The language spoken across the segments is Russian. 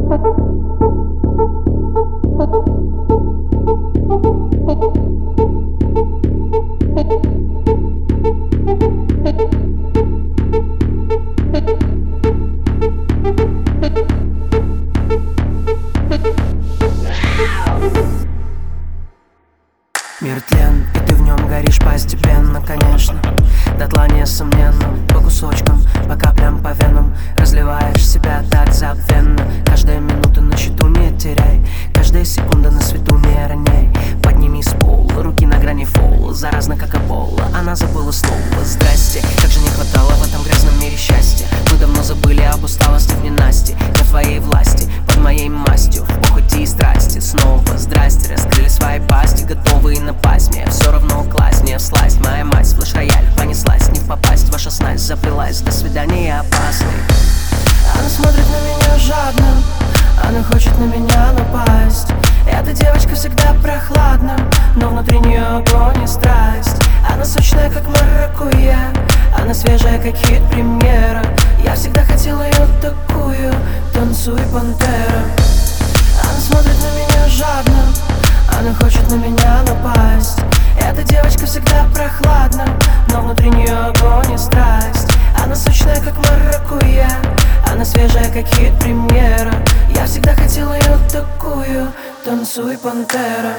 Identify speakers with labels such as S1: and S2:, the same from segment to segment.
S1: Мир тлен, и ты в нем горишь постепенно, конечно. Дотла несомненно, по кусочкам, по каплям, по венам разливаешь себя так забвенно. Каждая минута на счету не теряй, каждая секунда на свету не роняй. Подними с пола, руки на грани фола, заразно как эбола, она забыла слово здрасте. Как же не хватало в этом грязном мире счастья. Мы давно забыли об усталости в ненастье. Я в твоей власти, под моей мастью, в похоти и страсти. Снова здрасте, раскрыли свои пасти, готовые напасть. Мне все равно класть, не всласть. Моя мать, флеш-рояль, понеслась, не в попасть. Ваша снасть заплелась, до свидания, опасный. Она смотрит на меня жадно, она хочет на меня напасть. Эта девочка всегда прохладна, но внутри нее огонь и страсть. Она сочная, как маракуйя, она свежая, как хит-премьера. Я всегда хотел ее такую, танцуй, пантера. Она смотрит на меня жадно, она хочет на меня напасть. Эта девочка всегда прохладна, но внутри нее огонь и страсть. Она сочная, как маракуйя, она свежая, как хит-премьера. Я всегда хотел ее такую, танцуй, пантера.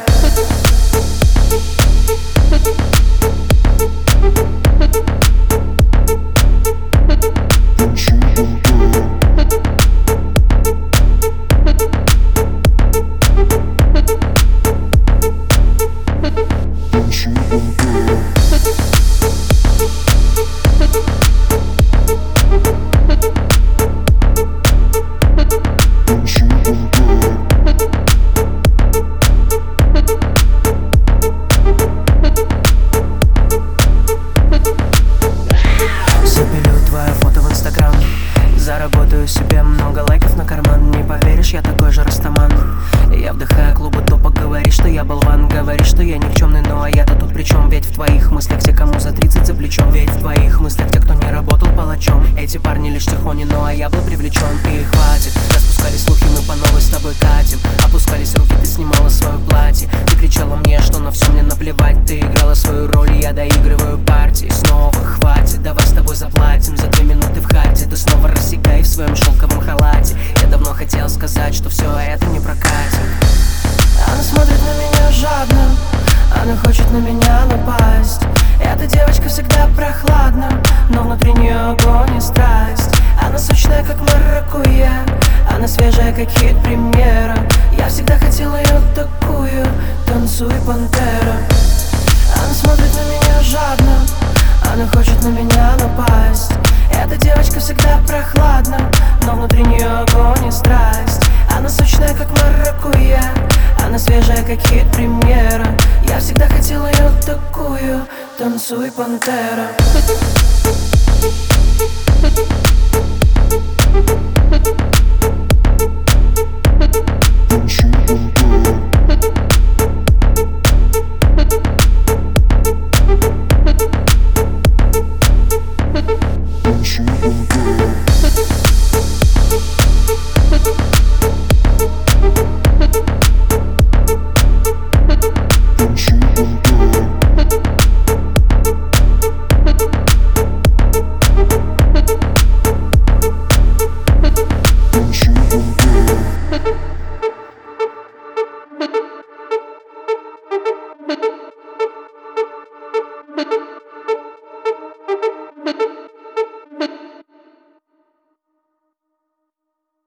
S1: Заработаю себе много лайков на карман. Не поверишь, я такой же растаман. Я вдыхаю клубы топа, говоришь, что я болван. Говоришь, что я никчемный, ну а я-то тут при чем? Ведь в твоих мыслях те, кому за 30 за плечом. Ведь в твоих мыслях те, кто не работал палачом. Эти парни лишь тихони, ну а я был привлечен. И хватит, распускали слухи, мы по новой с тобой катим. Опускались руки, ты снимала свое платье. Ты кричала мне, что на все мне наплевать. Ты играла свою роль, и я доигрываю партии. Снова хватит, давай с тобой заплатим. За 2 минуты в хате ты снова рассекай в своем шелковом халате. Я давно хотел сказать, что все это не прокатит. Она смотрит на меня жадно, она хочет на меня напасть. Эта девочка всегда прохладна, но внутри нее огонь и страсть. Она сочная, как маракуйя, она свежая, как хит-премьера. Я всегда хотел ее такую, танцуй, пантера. Она смотрит на меня жадно, она хочет на меня напасть. Эта девочка всегда прохладна, но внутри нее огонь и страсть. Она сочная, как маракуйя, она свежая, как хит-премьера. Я всегда хотел ее такую, танцуй, пантера.